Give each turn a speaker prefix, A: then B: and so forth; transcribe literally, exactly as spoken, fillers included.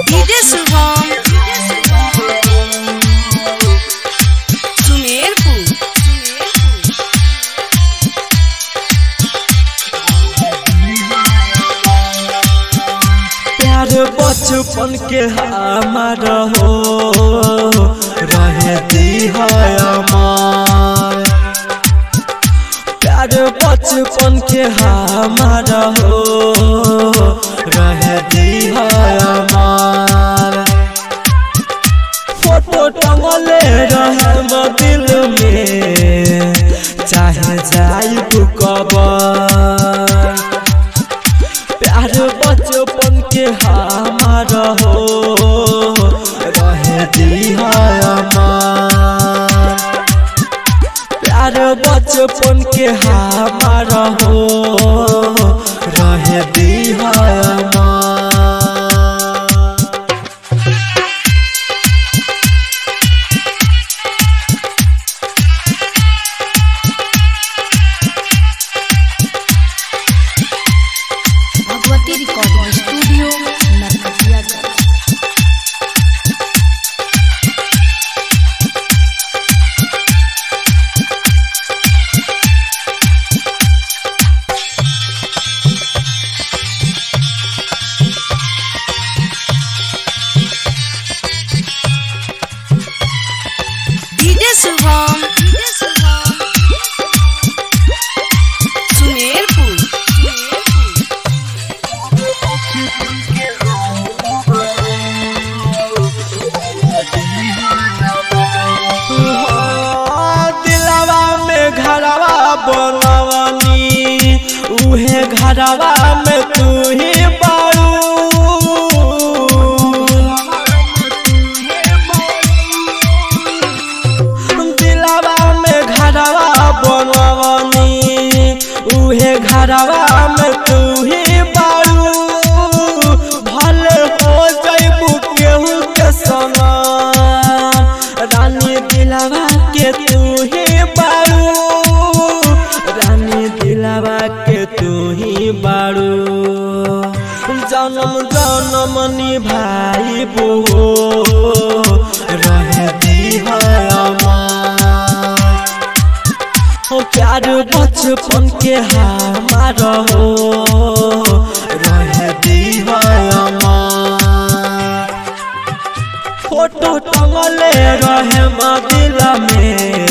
A: DJ Shubham Sumerpur.
B: प्यार बचपन के हमारा हो रहे दी है अमर। प्यार बचपन के हमारा हो रहे दी है अमर। फोटो टंगले रहे दिल में चाहे जाइब कबर। प्यार बचपन के हमारा हो रहे दी है अमर। प्यार बचपन के हमारा हो रहे दी है अमर।
A: Bhagwati recording studio Narkatiaganj. DJ Shubham Sumerpur.
B: दिलवा में घरवा बनवनी उहे घरवा में तू ही बारू। दिलवा में घरवा बनवनी उहे घरवा में तू ही बारू। भले हो जइबू केहू के सना रानी दिलवा के तू ही बारू। रानी दिलवा के तू ही बारू। जन्म जन्म निभाई बो रहे दी है अमर। प्यार बचपन के हमारा हो रहे दी है अमर। फोटो टंगले रहे दिल में